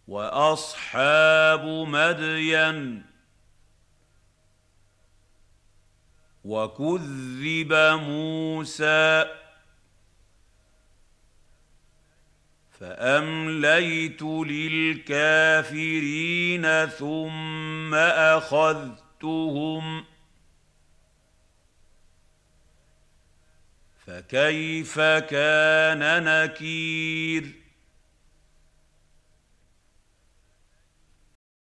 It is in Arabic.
وأصحاب مدين وكذب موسى فأمليت للكافرين ثم أخذتهم فكيف كان نكير.